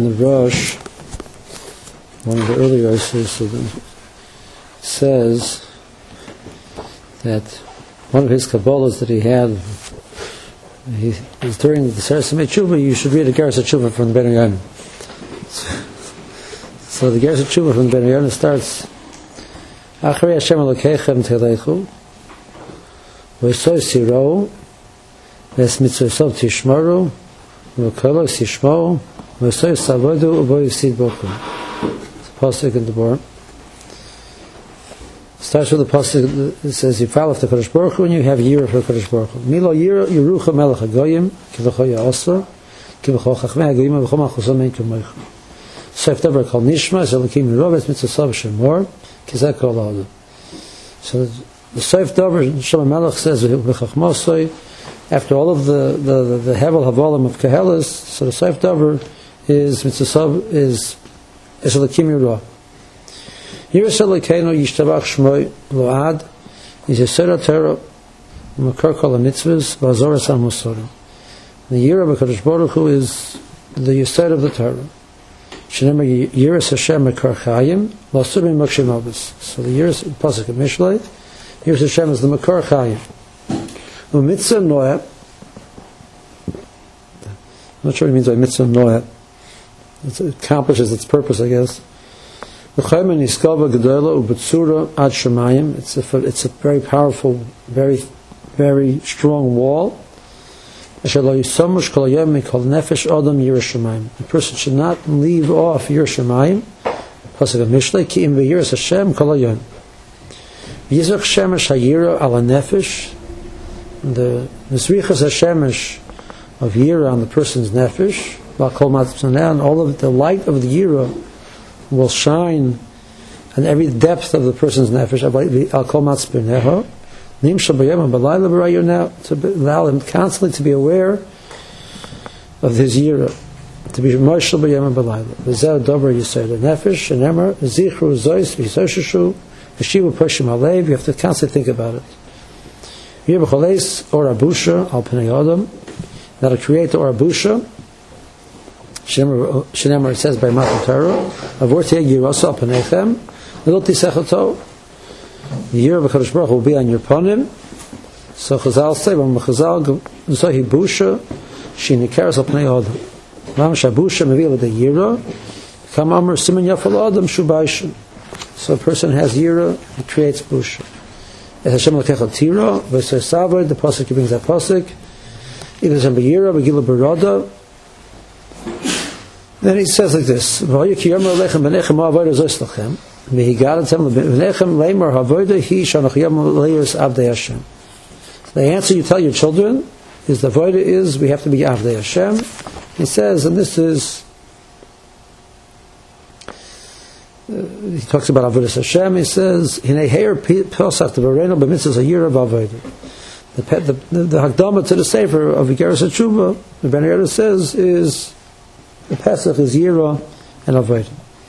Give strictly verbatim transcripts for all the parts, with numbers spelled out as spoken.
in the Rosh, one of the earlier sources, says that one of his Kabbalahs that he had, he was during the Seres Tshuva, you should read a Geras Tshuva from the Ben Yamin. So the Geras Tshuva from the Ben Yamin starts, Achrei Hashem Elokechem Telechu, V'soi Siro, Ves Mitzvosov Tishmaru, V'kolok Tishmau, V'soi Savodu U'bo Yisid Bokum. It's a pasuk in the Bor. Starts with the pasuk that says, you follow the Kodesh Baruch Hu and you have a year for Kodesh Baruch Hu. Milo Yira Yerucha Melech HaGoyim, Kivacho Ya'asra, Kivacho Chachmei HaGoyim, V'chom HaChuzom Ein Kamoicha. So if ever called Nishma, Zelakim Yeroves, Mitzvosov Shemor, Kizak Kol Adam. So the Seif Dover, Shlomo Melech says, V'chachmosoi, after all of the, the, the, the Hevel Havolim of Kehelis, so the Seif Dover is Mitzvosov, is Zelakim Yeroves. Yirasel Lekeinu Yishtabach Shmoi Load is a Yisera Torah Makar Kol HaMitzvahs V'Azoras HaMusorim. The year of HaKadosh Baruch Hu is the Yisera of the Torah. Shenemar Yiras Hashem Makar Chayim L'Asur Min Mokshei Mavos. So the Yiras Pasuk of Mishlei, Yiras Hashem is the Makar Chayim. U'Mitzvah Noah. I'm not sure what it means by Mitzvah Noah. It accomplishes its purpose, I guess. It's a it's a very powerful, very very strong wall. A person should not leave off Yerushalayim. Pasuk of Mishlei, ki im v'yiras Hashem kol hayom. Yizrach shemesh hayira ala nefesh. The Mizrichas Hashemesh of Yira on the person's nefesh, and all of the light of the Yira will shine on every depth of the person's nefesh. To allow him constantly to be aware of his yira, to be moshel b'yom b'layla. V'zeh dober yisod nefesh and emer zichru zois v'yisosheshu v'shivu pushim alev. You have to constantly think about it. Yir b'choleis or abusha al pnei adam. That'll create the or abusha. Shenemar, it says by Matan Torah, Avortei Yirosa Panechem, L'Lo Tisechato. The year of HaKadosh Baruch Hu will be on your panim. So Chazal say, Vam Chazal Zohi Busha, She Nikeres Al Pnei Adam. Vam Shabusha Mevila De Yira, Kam Amr Simen Yafal Adam Shubaishin. So a person has Yira, he creates Busha. Es Hashem L'Kechal Tira, V'Sei Savod, the Pasuk brings that Pasuk, Either Hashem B'Yira, B'Gila B'Roda. Then he says like this: The answer you tell your children is the avodah is we have to be Avdei Hashem. He says, and this is uh, he talks about Avodas Hashem. He says, "Hinei heir posach tevarenu b'mitzvahs hayira v'avodah." The the the Hakdama to the Sefer of Geras Tshuva, the Ben Yamin says, is the Pesach is Yira and Avodah.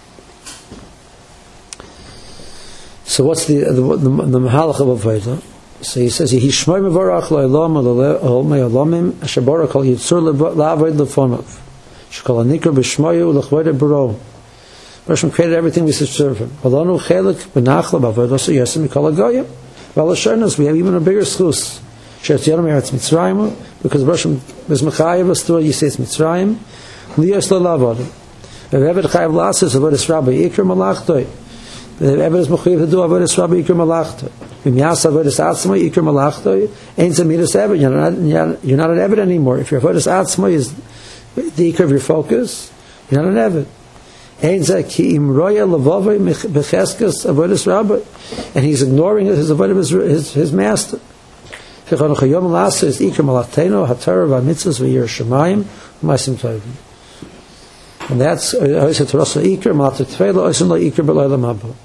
So what's the the, the, the Mahalach of Avodah? So he says, Yehi shmoi mevarach lo'elam ol me'olamim asher barak al yitzur la'avoid lefonov shekol hanikra b'shmoyu l'chvoid b'ro. Hashem created everything we should serve Him. V'lanu chelik b'nachla b'avodah so yasem mikol hagoyim. V'alashernas we have even a bigger schus. Sheretz Yadam Eretz Mitzrayim, because Hashem is mechayev us through Yisrael Mitzrayim. Liyos la'avodah. V'eved chayev l'asas avodas rabbi ikar malachtoi. V'eved is mechayev to do avodas rabbi ikar malachtoi. V'miyas avodas atzmai ikar malachtoi. Ein zemidas eved. You're not you're not an eved anymore. If your avodas atzmai is the ikar of your focus, you're not an eved. Ein zeh ki im roya levavoi b'cheskas avodas rabbi, and he's ignoring his avodah his his, his master. V'chanu chayom l'asas is ikar malachteno haTorah v'mitzvos v'yir shemayim v'maisim tovim. And that's Oisei Torah Iker, Malat Tefela, Oisei Lo Iker B'Layla Mabba.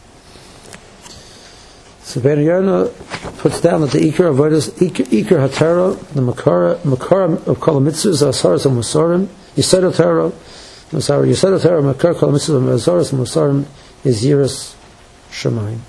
So Ben Yamin puts down that the Iker of Avodas, Iker HaTorah, the Makara, Makara of Kol HaMitzvahs, Asaras HaMusarim, Yisod HaTorah, I'm sorry, Yisod HaTorah, Makara Kol HaMitzvahs, Asaras HaMusarim, is Yiras Shemayim.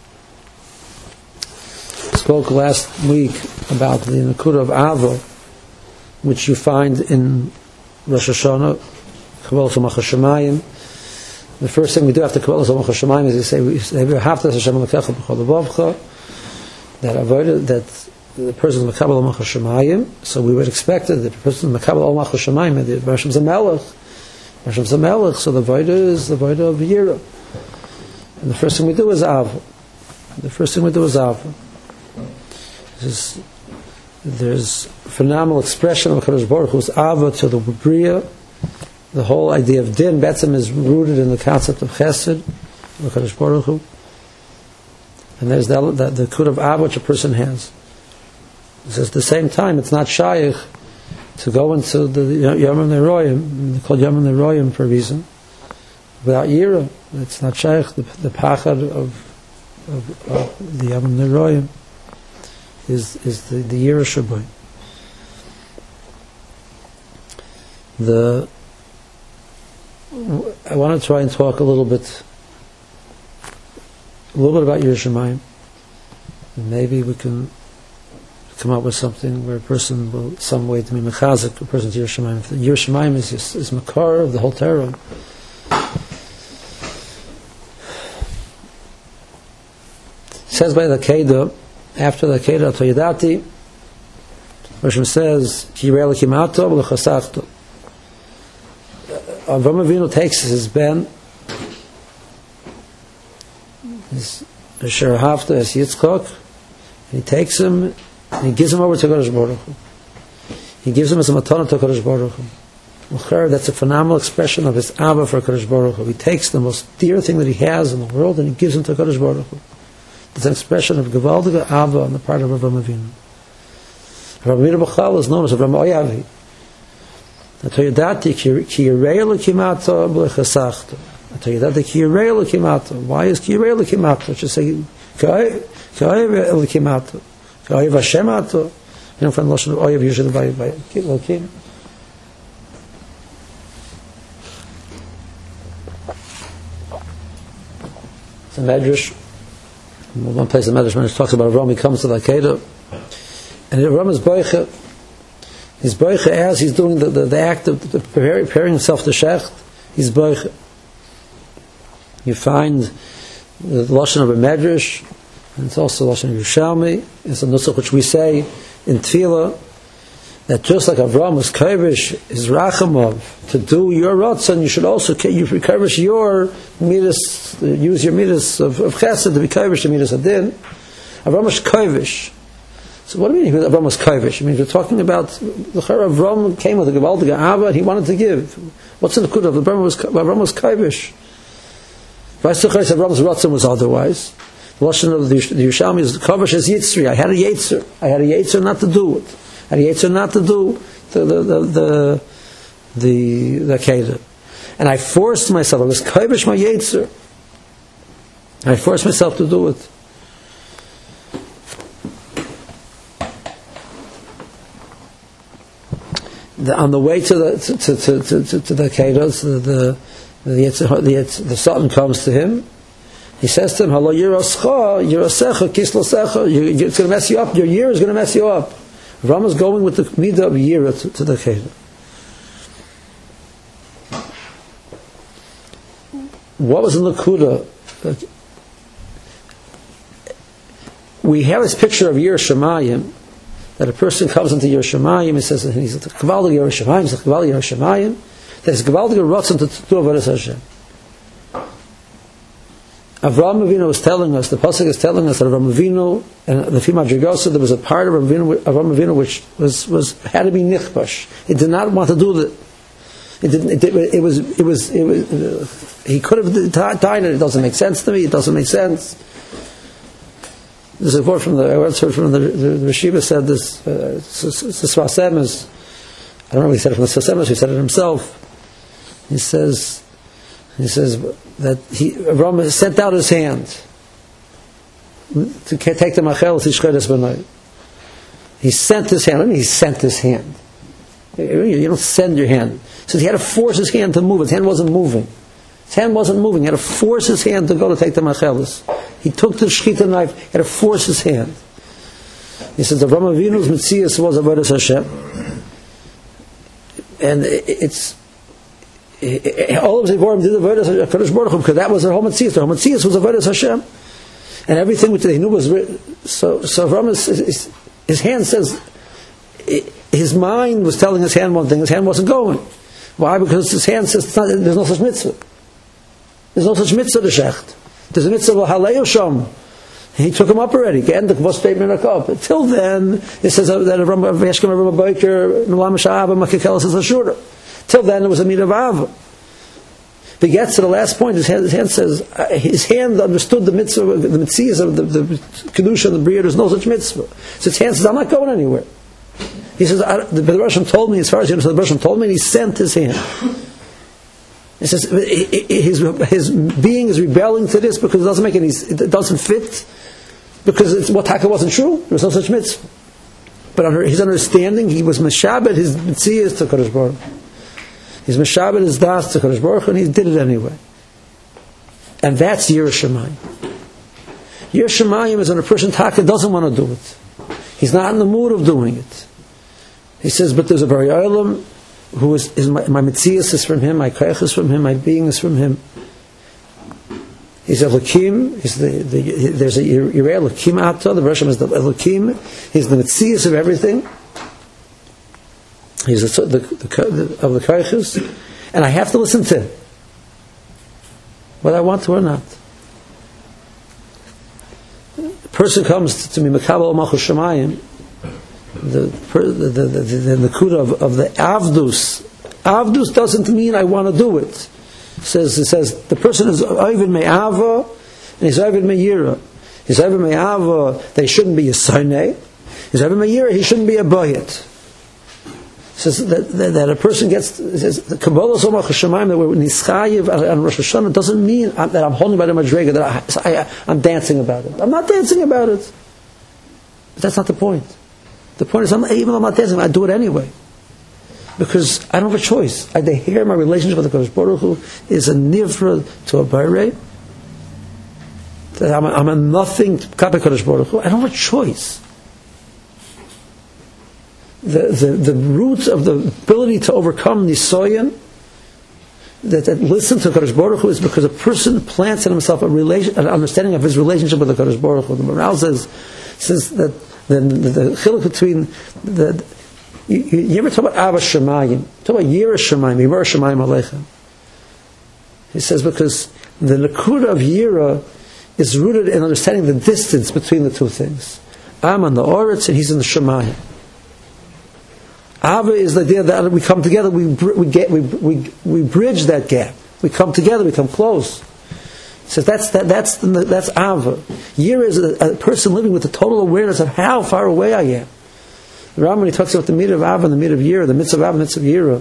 I spoke last week about the Nakuda of Avo, which you find in Rosh Hashanah, Kabbalah Malchus Shemayim. The first thing we do after Kabbalah Malchus Shemayim is we say, we say, V'ahavta Hashem Elokecha b'chol levavcha, that avoided, that the person is Makabel Malchus Shemayim, so we would expect that the person is Makabel Malchus Shemayim, the Hashem Zamelech, Hashem Zamelech, so the Voida is the Voida of Yira. And the first thing we do is Ava. The first thing we do is Ava. There's, there's phenomenal expression of HaKadosh Baruch Hu's Ava to the Bria. The whole idea of Din, Betzim, is rooted in the concept of Chesed, of HaKadosh Baruch Hu. And there's the, the, the Kud of Ava which a person has. It says at the same time, it's not Shaykh to go into the Yom Neroyim, they're called Yom Neroyim for a reason, without Yira. It's not Shaykh, the, the Pachad of, of, of the Yom Neroyim is, is the, the Yira Shabbai. The I want to try and talk a little bit a little bit about Yerushalayim. Maybe we can come up with something where a person will, some way to be mechazik, a person to Yerushalayim. Yerushalayim is, is, is makar of the whole Torah. It says by the Kedah, after the Kedah, Toyadati, Hashem says, Ki yirei Elokim ato v'lechasachto. Avram Avinu takes his ben, his Asher Hafta, his Yitzchak, and he takes him and he gives him over to Kadosh Baruch Hu. He gives him as a matana to Kadosh Baruch Hu. That's a phenomenal expression of his Abba for Kadosh Baruch Hu. He takes the most dear thing that he has in the world and he gives him to Kadosh Baruch Hu. It's an expression of Gevaldige Abba on the part of Avram Avinu. Avram Avinu B'chal is known as Avram Oyavi. Atoyadati ki yirei Elokim ato b'lechasachto. Atoyadati ki yirei Elokim ato. Why is ki yirei Elokim ato? It should say ki oyev Elokim ato. Ki oyev Hashem ato. You know, from the Lashon of oyev usually by by Elokim. It's a medrash. One place the medrash talks about Avram. He comes to the Kedah, and Avram is boicha. He's boicha as he's doing the, the, the act of the preparing, preparing himself to shecht. He's boicha. You find the lashon of a medrash, and it's also the lashon of Yerushalmi. It's a nusach which we say in Tefillah, that just like Avram was kavish his rachamov to do your ratzon, you should also you kavish your midas, use your midas of, of chesed to be kavish the midas adin. Avram was kavish. So what do you mean Avram was kavish? I mean, we're talking about the Avram came with a gevaldige Abba and he wanted to give. What's in the kud of Avram was Avram was kavish. Vayisachayis Avram's ratzon was otherwise. The lashon of the Yerushalmi is kavish as yitzri. I had a yetzer. I had a yetzer not to do it. I had a yetzer not to do the the the the the, the Kedah. And I forced myself. I was kavish my yetzer. I forced myself to do it. The, on the way to the to to to, to, to the Kedah, the the the, the, the, the Sultan comes to him. He says to him, "Hello, Yeroscha, Yerosecha, Kislosecha. It's going to mess you up. Your year is going to mess you up." Ram is going with the midah of Yira to, to the Kedah. What was in the Kuda? We have this picture of Yerushalayim, that a person comes into Yerushalayim, he says, he's a Gevaldige Yerushalayim, he's a Gevaldige Yerushalayim, that is Gevaldige Ratzon to do Avodas Hashem. Avraham Avinu was telling us, the Pasuk is telling us that Avraham Avinu, and the Fima Dragosa, there was a part of Avraham Avinu which was, was had to be nichbash. It did not want to do that. It didn't. It, it, it was. It was. It was. Uh, he could have died. It doesn't make sense to me. It doesn't make sense. There's a quote from the. I once heard from the the, the Rishiva said this. Uh, Sfas is. I don't know if he said it from the Sfas. He said it himself. He says. He says that he Avraham sent out his hand to take the machel to Shchedes B'nai. He sent his hand. I mean, he sent his hand. You don't send your hand. So he had to force his hand to move. His hand wasn't moving. His hand wasn't moving. He had to force his hand to go to take the machelis. He took the shechita knife. He had to force his hand. He says, Avraham Avinu's Metzias was Avodas Hashem. And it's all of the Zivorim did the Avodas HaKadosh Baruch Hu because that was their whole Metzias. Their whole Metzias was Avodas Hashem. And everything which they knew was written. So, so Avram, is, is, his hand says, his mind was telling his hand one thing, his hand wasn't going. Why? Because his hand says, it's not, there's no such mitzvah. There's no such mitzvah to Shecht. There's a mitzvah of Halei Shom. He took him up already. Till then, it says that Veshkem Rabbi Boiker, Nulam Sha'ab, Makikelis is Ashura. Till then, it was a meat of Ava. But he gets to the last point, his hand, his hand says, his hand understood the mitzvah, the mitzvahs of the, the Kedusha and the Bria, there's no such mitzvah. So his hand says, I'm not going anywhere. He says, I, the Rosham told me, as far as you know, the Rosham told me, and he sent his hand. He says, his, his being is rebelling to this because it doesn't make any, it doesn't fit, because it's, what Taka wasn't true, there was no such mitzvah. But under his understanding, he was Meshabed, his mitzvahs to Kadosh Baruch. He's Meshabed his das to Kadosh Baruch, and he did it anyway. And that's Yiras Shamayim. Yiras Shamayim is when a person Taka doesn't want to do it. He's not in the mood of doing it. He says, but there's a Bari Olam who is, is my, my Metzias is from him, my Koach is from him, my being is from him. He's Elokim, he's the, the, there's a Yirei Elokim Ato, the Rosham is the Elokim, he's the Metzias of everything. He's the, the, the, of the Koachos, and I have to listen to him, whether I want to or not. A person comes to me, Mekabel Malchus Shamayim, the the the the, the, the Nakuda of, of the Avdus. Avdus doesn't mean I want to do it. It says it says the person is Ovid Me'ava and he's Ovid Me'yira. He's Ovid Me'ava, they shouldn't be a Sinai. He's Ovid Me'yira, he shouldn't be a Bayit. It says that, that, that a person gets, it says the Kabbalah Zomach Hashemayim that we're Nischayiv on Rosh Hashanah doesn't mean that I'm holding by the Madrega, that I, I, I'm dancing about it. I'm not dancing about it. But that's not the point. The point is, I'm, even though I'm not dancing, I do it anyway. Because I don't have a choice. I hear my relationship with the Kodesh Baruch Hu is a nivra to a Bayrei. That I'm a, I'm a nothing to Kape Kodesh Baruch Hu. I don't have a choice. The, the, the roots of the ability to overcome Nisoyan, that, that listen to Kodesh Baruch Hu, is because a person plants in himself a relation, an understanding of his relationship with the Kodesh Baruch Hu. The Maral says, says that the, the, the chiluk between the, you, you ever talk about Abba Shemayim, talk about Yiras Shamayim, Yiras Shamayim Aleichem. He says because the Nakuda of Yira is rooted in understanding the distance between the two things. I'm on the Oretz and he's in the Shemayim. Abba is the idea that we come together, we we get we we we bridge that gap. We come together, we come close. So that's that, that's the, that's Ava. Yira is a, a person living with a total awareness of how far away I am. The Rambam, when he talks about the mitzvah of Ava and the mitzvah of Yira, the mitzvah of Ava and the mitzvah of Yira,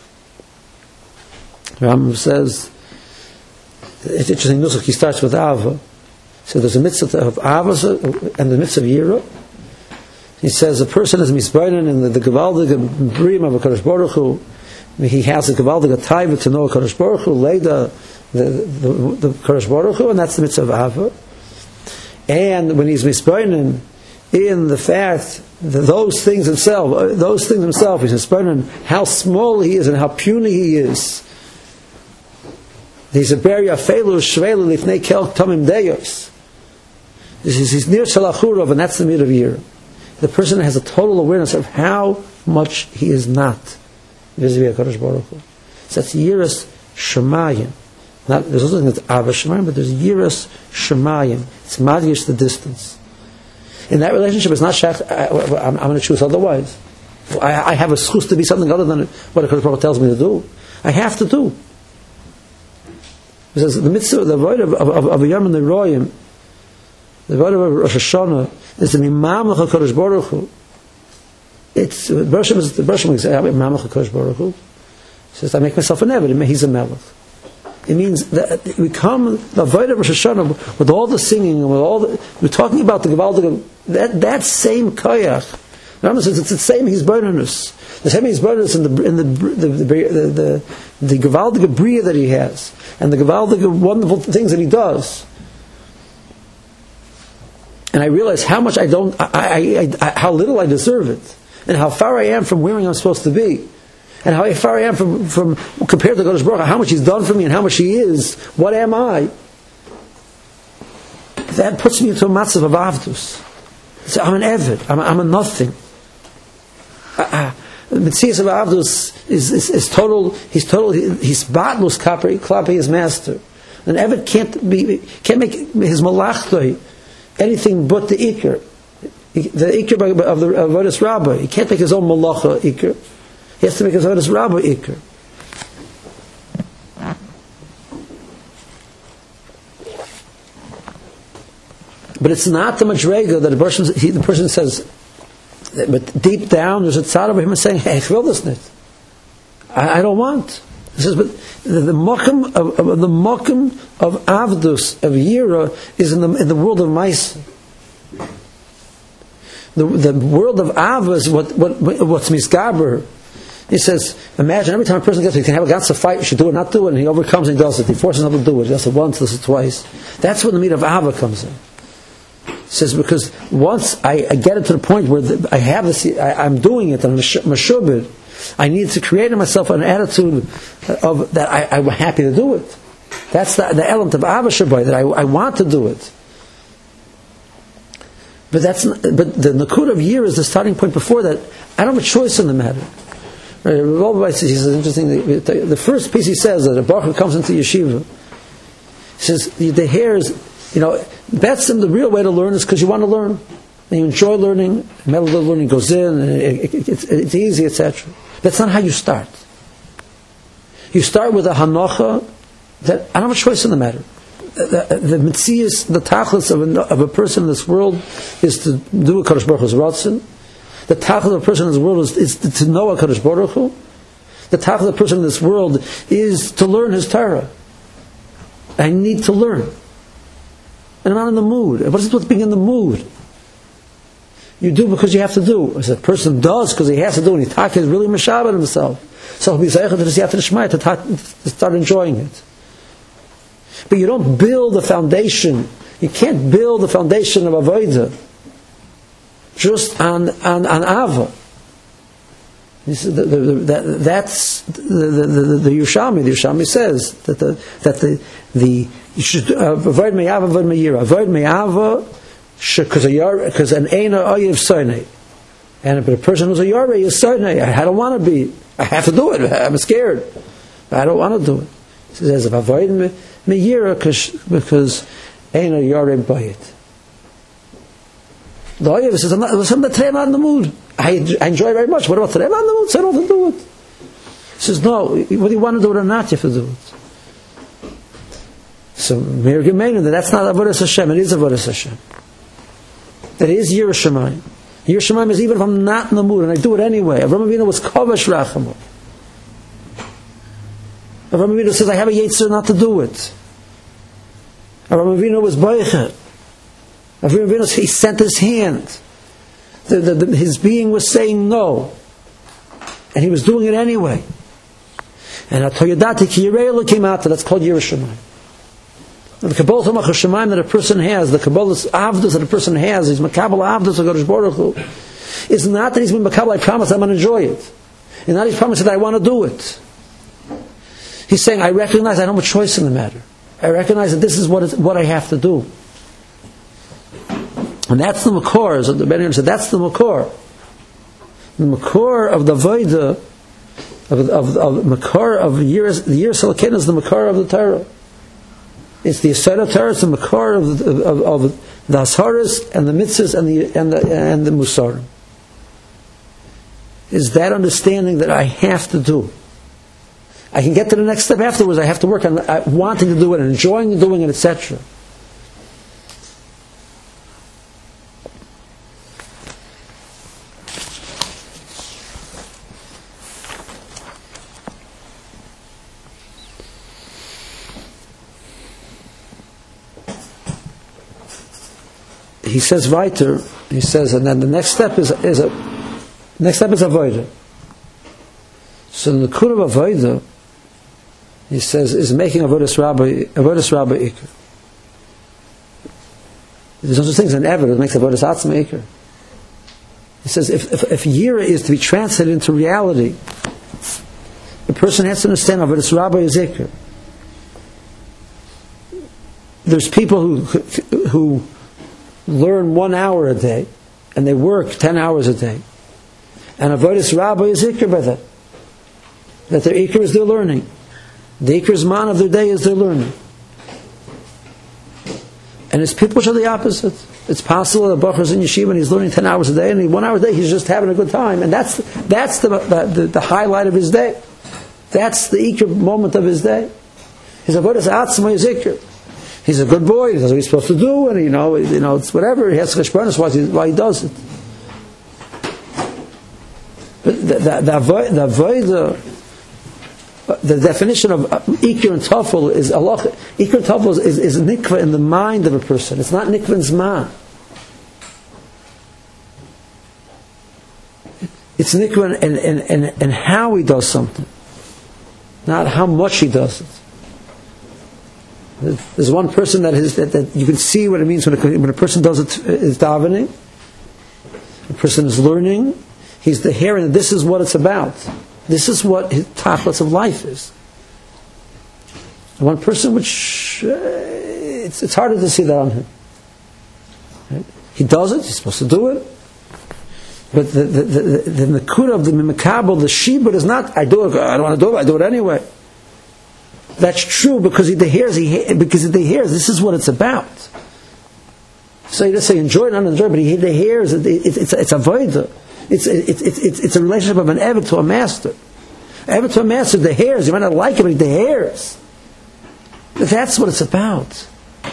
the Rambam says, it's interesting, Nusach, he starts with Ava. So there's a mitzvah of Ava and the mitzvah of Yira. He says a person is misbeinen in the, the Gevaldige Brim of a Kodesh Baruch Hu. He has a Gevaldige Taiva to know a Kodesh Baruch Hu, Leida, the, the, the Kodesh Baruch Hu, and that's the mitzvah of Ava. And when he's misbeinen in the fact that those things himself, those things himself, he's misbeinen how small he is and how puny he is. He's a beria felu shvelu lifnei kel tamim deyos. He's near Shalachurov, and that's the mid of year. The person has a total awareness of how much he is not vis-a-vis HaKadosh Baruch Hu. So that's Yiras Shamayim. Not, there's also something that's Abba Shamayim, but there's Yiras Shamayim. It's Madgish the distance. In that relationship, it's not Shach, I, I'm, I'm going to choose otherwise. I, I have a schus to be something other than what HaKadosh Baruch Hu tells me to do. I have to do. Because the mitzvah, the void of, of, of, of a Yom and the Royim, the void of Rosh Hashanah, is the Mimam HaKadosh Baruch Hu. It's the Bershom is the Bershom is Mimam HaKadosh Baruch Hu. He says, I make myself an Eved, he's a Melech. It means that we come the void of Rosh Hashanah with all the singing and with all the, we're talking about the Gevaldige, that that same koyach. Remember, it's the same he's burners. The same he's burners in the in the the the the, the, the Gevaldige Bria that he has, and the Gevaldige wonderful things that he does. And I realize how much I don't, I, I, I, how little I deserve it, and how far I am from where I'm supposed to be. and how far I am from, from compared to Kodesh Baruch Hu, how much He's done for me and how much He is, what am I? That puts me into a matzav of avdus. So I'm an eved, I'm, I'm a nothing. Uh, uh, Metzias of avdus is, is, is total, he's total, he's batlus klapi his master. An eved can't be, can't make his malachtoi anything but the ikr. The ikr of the avodas rabbah. He can't make his own malacha ikr. He has to make his avodas rabbah ikr. But it's not the madrega that the person, he, the person says, but deep down there's a tzad of him saying, hey, I will this not. I, I don't want. He says, but the, the mokum of, of the mokum of avdus, of yira, is in the in the world of Maisa. The the world of Ava is what what what's misgaber. He says, imagine every time a person gets, he can have a gans fight, you should do it, not do it, and he overcomes and he does it. He forces him to do it. He does it once, does it twice. That's when the meat of Ava comes in. He says, because once I, I get it to the point where the, I have this, I, I'm doing it, and I'm mashubid, I need to create in myself an attitude of that I, I'm happy to do it. That's the, the element of Ava Shabbai, that I, I want to do it. But that's not, but the Nakud of year is the starting point. Before that, I don't have a choice in the matter. Right? He says interesting. The, the first piece he says that a baruch comes into yeshiva. He says the, the hairs, you know, that's the real way to learn is because you want to learn and you enjoy learning. Melody learning goes in, and it, it, it's, it's easy, et cetera. That's not how you start. You start with a hanocha that I don't have a choice in the matter. The, the mitzias, the tachlis of a, of a person in this world is to do a Kadosh Baruch Hu's ratzon. The tachlis of a person in this world is, is to, to know a Kadosh Baruch Hu. The tachlis of a person in this world is to learn his Torah. I need to learn. And I'm not in the mood. What is it with being in the mood? You do because you have to do. As a person does because he has to do, and he taka is really meshaber himself. So he'll be zeicher to the siyat l'shmai to start enjoying it. But you don't build a foundation. You can't build a foundation of avodah just on on, on ava. The, the, the, that, that's the the, the, the Yerushalmi. The Yerushalmi says that the that the the you should avoid me'ava, avoid me'yira, avoid me'ava because because an eina oyev sonei, and but a person who's a yarei is sonei. I don't want to be. I have to do it. I'm scared. I don't want to do it. He says if avoid me. Me'yira because ain't a yarem bayit. The Oyev says, I'm not, today I'm not in the mood. I, I enjoy it very much. What about today? I'm not in the mood, so I don't have to do it. He says, no, whether you want to do it or not, you have to do it. So, Meir Gemeinu, that that's not Avodas Hashem, it is Avodas Hashem. It is Yirah Shamayim. Yirah Shamayim is even if I'm not in the mood, and I do it anyway. Avraham Avinu was Kovash Rachamu. Avraham Avinu says, I have a yetzer not to do it. Avraham Avinu was Boicher. Avraham Avinu, he sent his hand. The, the, the, his being was saying no. And he was doing it anyway. And Atoyadati Ki Yirei came out, that's called Yirah Shamayim. The Kabbalah Tomach HaShamayim that a person has, the Kabbalah Avdus that a person has, he's Makabal Avdus of Kodesh Baruch Hu, is not that he's been Makabal, I promise I'm going to enjoy it. And not he's promised that I want to do it. He's saying, I recognize I don't have a choice in the matter. I recognize that this is what, is, what I have to do. And that's the Makor, as the Ben said, that's the Makor. The Makor of the Voida, of, of, of Makor of years, the year Salakin is the Makor of the Torah. It's the Yisrael of Torah, it's the Makor of, of, of, of the Asharas and the Mitzvahs and the, and the, and the Musarim. Is that understanding that I have to do. I can get to the next step afterwards. I have to work on uh, wanting to do it and enjoying doing it, et cetera. He says weiter. He says, and then the next step is is a next step is avodah. So the Nakud of avodah, he says, is making avodas rabbi avodas rabbi ikr. There's no such thing as an ever that makes avodas atzma ikr. He says if if, if yira is to be translated into reality, the person has to understand of it. It's Rabbi Zikr. There's people who who learn one hour a day, and they work ten hours a day, and avodas Rabbi Zikr by that. That their ikr is their learning. The ikr's man of their day is their learning. And it's people which are the opposite. It's possible that a baruch is in yeshiva and he's learning ten hours a day, and one hour a day he's just having a good time, and that's that's the the, the, the highlight of his day. That's the ikr moment of his day. His avodas atzma zikr. He's a good boy. He does what he's supposed to do, and you know, you know, it's whatever. He has cheshbonos why he why he does it. But the the the the, the, the definition of ikr and tafel is Allah. Ikr and tafel is, is nikva in the mind of a person. It's not nikva in zman. It's nikva in, in, in, in how he does something, not how much he does it. There's one person that is that, that you can see what it means when a, when a person does it is davening. A person is learning. He's the hearing. And this is what it's about. This is what his tachlis of life is. And one person which uh, it's it's harder to see that on him. Right? He does it. He's supposed to do it. But the the the, the, the nakuda of the mimikabel, the shibud is not. I do it. I don't want to do it. I do it anyway. That's true because he hears. He because he hears. This is what it's about. So you just say enjoy it, not enjoy it, but he hears. It, it, it's it's a voida. It's it's it's it's a relationship of an eved to a master. Eved to a master. The hairs. You might not like it, but the hairs. That's what it's about.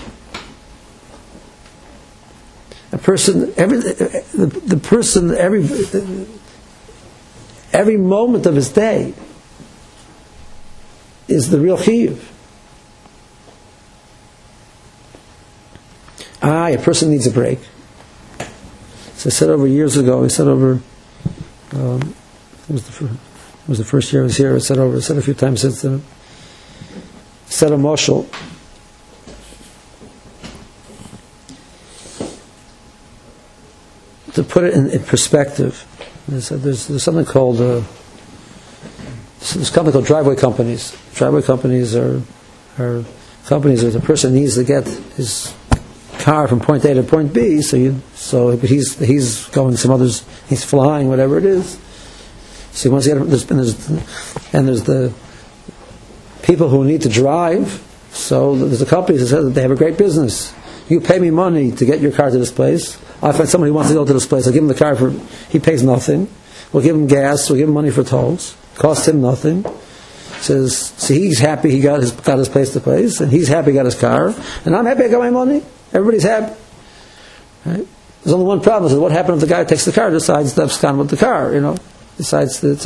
A person, every the, the person, every every moment of his day is the real chiyuv. Ah, a person needs a break. So I said over years ago, I said over, um, it, was the first, it was the first year I was here, I said over, I said a few times since then, I said a mashal. To put it in, in perspective, I said there's, there's something called, uh, there's something called driveway companies. Driveway companies are, are companies where the person needs to get his car from point A to point B, so you, so but he's he's going some others, he's flying, whatever it is. So he wants to get, there's, and there's and there's the people who need to drive. So there's a company that says that they have a great business. You pay me money to get your car to this place. I find somebody who wants to go to this place. I give him the car for, he pays nothing. We'll give him gas. We'll give him money for tolls. Costs him nothing. Says, so he's happy he got his got his place to place, and he's happy he got his car, and I'm happy I got my money. Everybody's happy. Right? There's only one problem. Is what happens if the guy who takes the car decides to abscond with the car? You know, decides that it's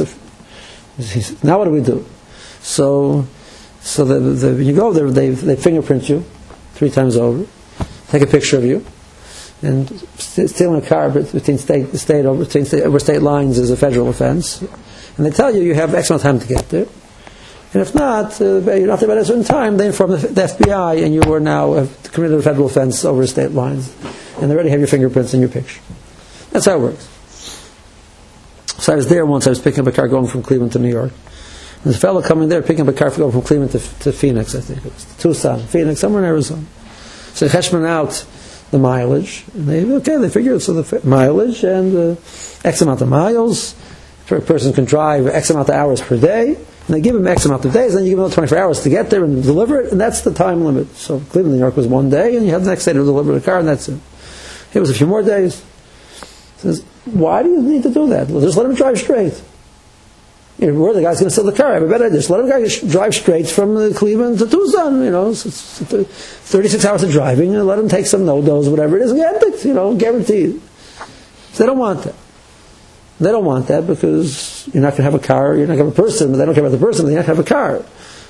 a. Now what do we do? So, so the, the, when you go there, they they fingerprint you three times over, take a picture of you, and stealing a car between state state over between state, over state lines is a federal offense, and they tell you you have X amount of time to get there. And if not, uh, you're not there by a certain time, they inform the, the F B I, and you are now have committed a federal offense over state lines. And they already have your fingerprints in your picture. That's how it works. So I was there once, I was picking up a car going from Cleveland to New York. And there's a fellow coming there picking up a car going from Cleveland to, to Phoenix, I think it was. Tucson, Phoenix, somewhere in Arizona. So they cheshbon out the mileage. And they, okay, they figure so the mileage and uh, X amount of miles. A person can drive X amount of hours per day. And they give him X amount of days, then you give him twenty-four hours to get there and deliver it, and that's the time limit. So Cleveland, New York was one day, and you have the next day to deliver the car, and that's it. It was a few more days. Says, why do you need to do that? Well, just let him drive straight. You know, where the guy's going to steal the car? I have a better idea. Just let him guy drive straight from uh, Cleveland to Tucson. You know, it's, it's thirty-six hours of driving, and let him take some no-dos, whatever it is, and get it. You know, guaranteed. So they don't want that. They don't want that because you're not going to have a car, you're not going to have a person, but they don't care about the person, they're not going to have a car.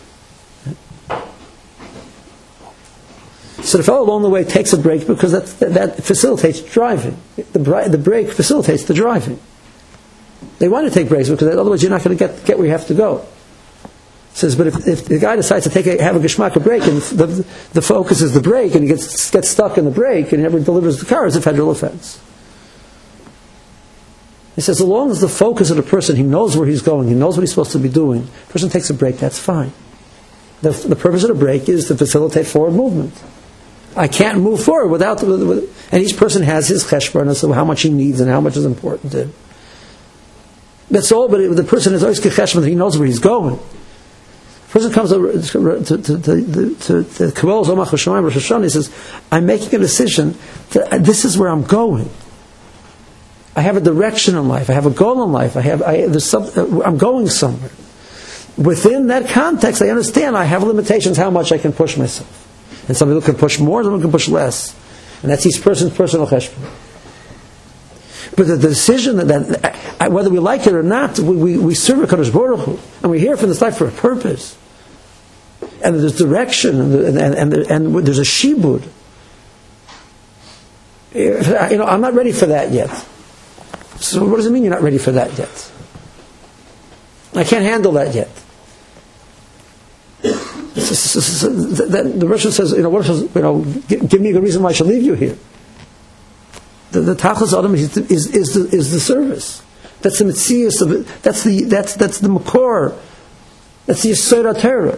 So the fellow along the way takes a break because that, that, that facilitates driving. The, the break facilitates the driving. They want to take breaks because otherwise you're not going to get, get where you have to go. It says, but if, if the guy decides to take a, have a geschmack break and the, the focus is the break and he gets, gets stuck in the break and he never delivers the car, it's a federal offense. He says, as long as the focus of the person, he knows where he's going, he knows what he's supposed to be doing, the person takes a break, that's fine. The, the purpose of the break is to facilitate forward movement. I can't move forward without, with, with, and each person has his cheshbon as to how much he needs and how much is important to him. That's all, but it, the person is always cheshbon, he knows where he's going. The person comes over to, to, to, to, to, to Kabbalah Zomach Hashemayim Rosh Hashanah, he says, I'm making a decision, that this is where I'm going. I have a direction in life, I have a goal in life, I have, I, there's some, I'm going somewhere. Within that context, I understand I have limitations how much I can push myself. And some people can push more, some people can push less. And that's each person's personal cheshbon. But the decision that, that whether we like it or not, we, we, we serve HaKadosh Baruch Hu, and we're here for this life for a purpose. And there's direction, and, and, and, and there's a shibud. You know, I'm not ready for that yet. So what does it mean you're not ready for that yet? I can't handle that yet. Then the Russian says, you know, what if, you know, give, give me a good reason why I should leave you here. The, the Tachlis Adam is, is, is, the, is the service. That's the Metzius of it. That's the that's that's the Makor. That's the Yesod HaTorah.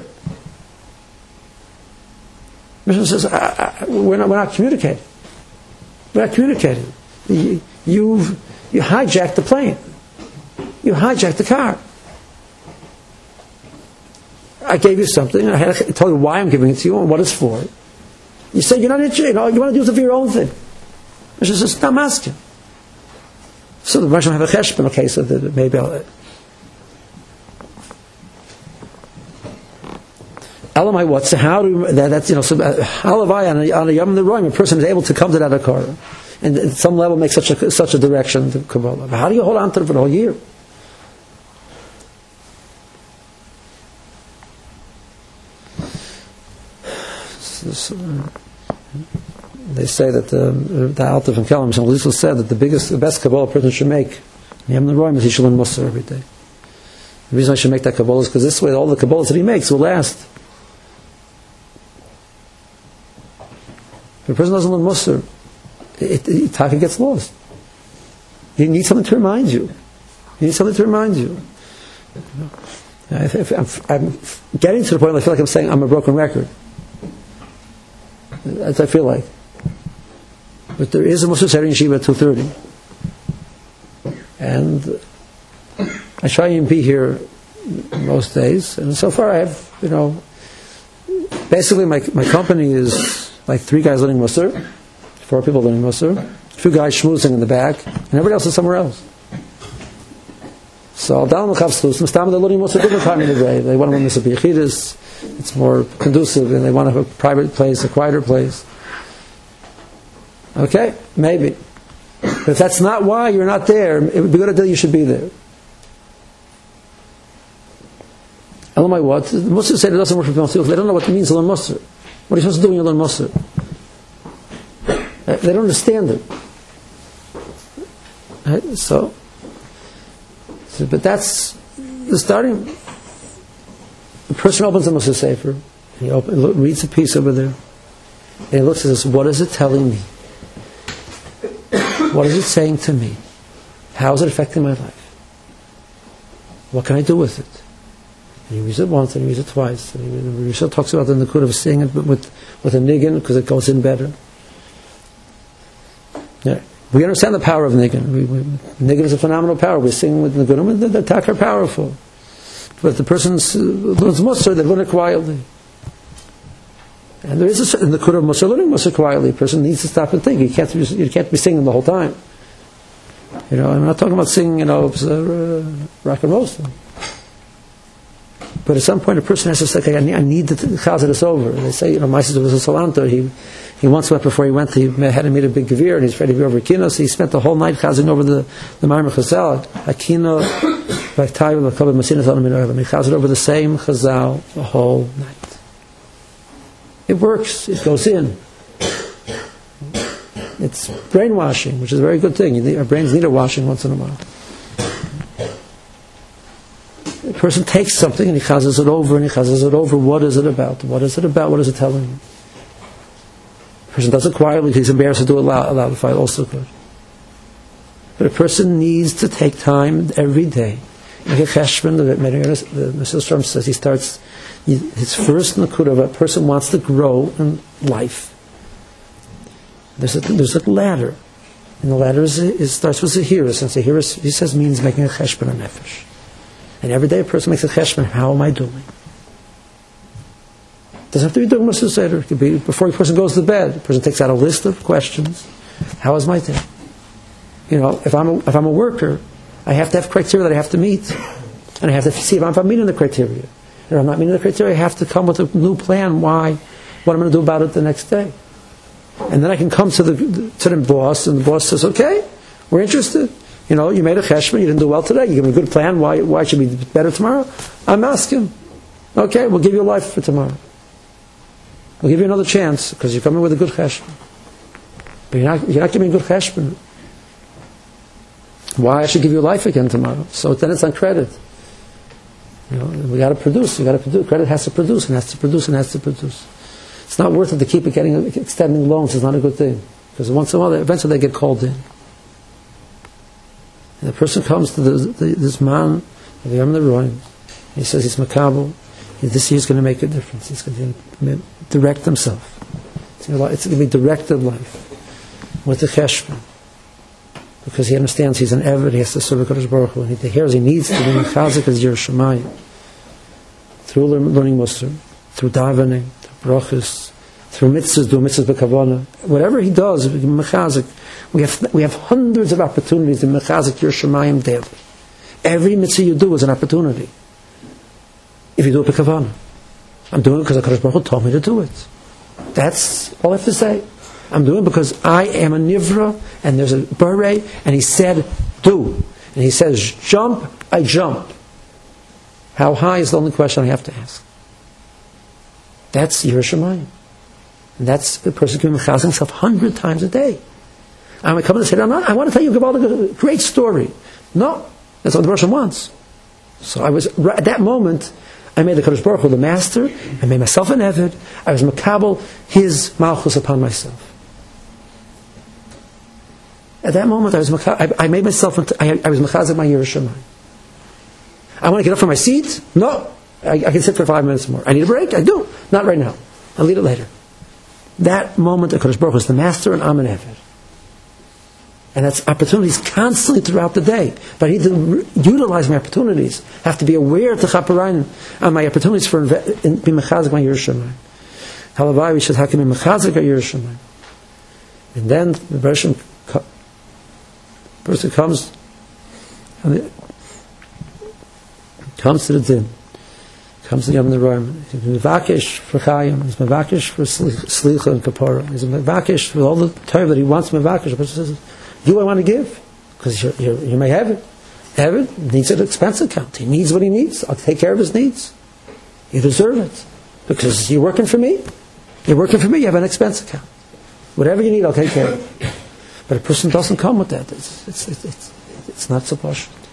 Russian says, I, I, we're not we're not communicating. We're not communicating. You, you've you hijacked the plane. You hijacked the car. I gave you something, I had to tell you why I'm giving it to you and what it's for. You say you're not interested, you know, you want to do it for your own thing. I says, I'm asking. So the Russian have a cheshbon, okay, so that maybe I'll... Elamai what? So how do that, that's, you know, so Halavai on a, on a Yom Neroim, a person is able to come to that Akara and at some level make such a, such a direction to Kabbalah. But how do you hold on to it for the whole year? They say that the, the Alter from Kelm said that the biggest, the best Kabbalah a person should make, Yom Neroim, is he should learn Musar every day. The reason I should make that Kabbalah is because this way all the Kabbalahs that he makes will last. If a person doesn't learn Musar, it, it, Taka gets lost. You need something to remind you. You need something to remind you. If, if I'm, I'm getting to the point where I feel like I'm saying I'm a broken record. As I feel like. But there is a Musar Seder in Yeshiva at two thirty. And I try and be here most days. And so far I have, you know, basically my my company is like three guys learning Musar, four people learning Musar, two guys schmoozing in the back, and everybody else is somewhere else. So down the Chavslus, they're learning Musar different time in the day. They want to learn Musar B'Yechidus. It's more conducive, and they want to have a private place, a quieter place. Okay, maybe. But if that's not why you're not there, it would be good that you should be there. Elamai what? The Muslims say it doesn't work for people. They don't know what it means to learn Musar. What are you supposed to do when you learn Musar? They don't understand it. Right? So, so, but that's the starting. The person opens the Musar Sefer, he open, look, reads a piece over there, and he looks at this. What is it telling me? What is it saying to me? How is it affecting my life? What can I do with it? And he reads it once, and he reads it twice. And he, he talks about the Nakud of seeing it with with a niggin because it goes in better. Yeah. We understand the power of niggin. We, we, niggin is a phenomenal power. We sing with nigunim, and the, the attack are powerful. But the person learns Musar, they learn it quietly. And there is a certain, in the Kurah of Musar, learning Musar quietly, a person needs to stop and think. You can't be, you can't be singing the whole time. You know, I'm not talking about singing, you know, uh, rock and roll stuff. But at some point, a person has to say, okay, I need, I need to chazir this over. And they say, you know, my sister was a Salanto. He he once went before he went. He had to meet a big gevir, and he's ready to be over Kino. So he spent the whole night chazing over the the Ma'amar Chazal. Akino, Vaktayu, Vakabed Masinas Adam Min Olam. He chazed over the same Chazal the whole night. It works. It goes in. It's brainwashing, which is a very good thing. You need, our brains need a washing once in a while. The person takes something and he chazes it over and he chazes it over. What is it about? What is it about? What is it telling you? The person does it quietly. He's embarrassed to do it loud. Loud if I also could. But a person needs to take time every day. Like a cheshbon, the Mesilas Yesharim says, he starts, his first nakuda of a person wants to grow in life. There's a, there's a ladder. And the ladder is, is, starts with Zehiris. And Zehiris, he says, means making a cheshbon on nefesh. And every day a person makes a cheshbon, how am I doing? It doesn't have to be doing Mesilas Seder. It could be before the person goes to bed. The person takes out a list of questions. How is my day? You know, if I'm a, if I'm a worker, I have to have criteria that I have to meet. And I have to see if I'm, if I'm meeting the criteria. And if I'm not meeting the criteria, I have to come with a new plan why, what I'm going to do about it the next day. And then I can come to the to the boss, and the boss says, okay, we're interested. You know, you made a cheshbon, you didn't do well today, you give me a good plan, why why it should be better tomorrow? I'm asking. Okay, we'll give you a life for tomorrow. We'll give you another chance, because you're coming with a good cheshbon. But you're not, you're not giving me a good cheshbon. Why I should give you a life again tomorrow? So then it's on credit. You know, we got to produce. We got to produce. Credit has to produce, and has to produce, and has to produce. It's not worth it to keep it getting extending loans. It's not a good thing, because once in a while, eventually they get called in. And the person comes to the, the, this man, the Yom Roim. He says he's makabel. This year is going to make a difference. He's going to direct himself. It's going to be directed life with the cheshbon. Because he understands he's an eved, he has to serve HaKadosh Baruch Hu, and he hears he needs to be mechazik as Yiras Shamayim. Through learning Musar, through davening, through brachos, through mitzvahs, do mitzvahs b'kavanah. Whatever he does, mechazik. We have we have hundreds of opportunities to mechazik Yiras Shamayim daily. Every mitzvah you do is an opportunity. If you do it b'kavanah. I'm doing it because HaKadosh Baruch Hu told me to do it. That's all I have to say. I'm doing it because I am a nivra, and there's a beret, and he said, do. And he says, jump, I jump. How high is the only question I have to ask. That's Yiras Shamayim. And that's the person who can himself a hundred times a day. I'm coming to say, I'm not, I want to tell you about a great story. No, that's what the person wants. So I was, at that moment, I made the Kadosh Baruch Hu the master, I made myself an eved, I was makabel his malchus upon myself. At that moment, I was I, I made myself. I, I was mechazik my Yiras Shamayim. I want to get up from my seat. No, I, I can sit for five minutes more. I need a break. I do. Not right now. I'll leave it later. That moment, the Kadosh Baruch Hu is the master, and I'm an eved. And that's opportunities constantly throughout the day. But I need to utilize my opportunities. I have to be aware to chaparayim on my opportunities for be mechazik my Yiras Shamayim. Halavai, we should have to be mechazik our Yiras Shamayim. And then the version. Person comes comes to the din, comes to the Yom Roim. He's mevakesh for chayim. He's mevakesh for slicha and kapara. He's mevakesh for all the time that he wants mevakesh. The person says, "You, I want to give because you're, you're, you may have it. Have it needs an expense account. He needs what he needs. I'll take care of his needs. You deserve it because you're working for me. You're working for me. You have an expense account. Whatever you need, I'll take care of it." But a person doesn't come with that. It's, it's, it's, it's, it's not so posh.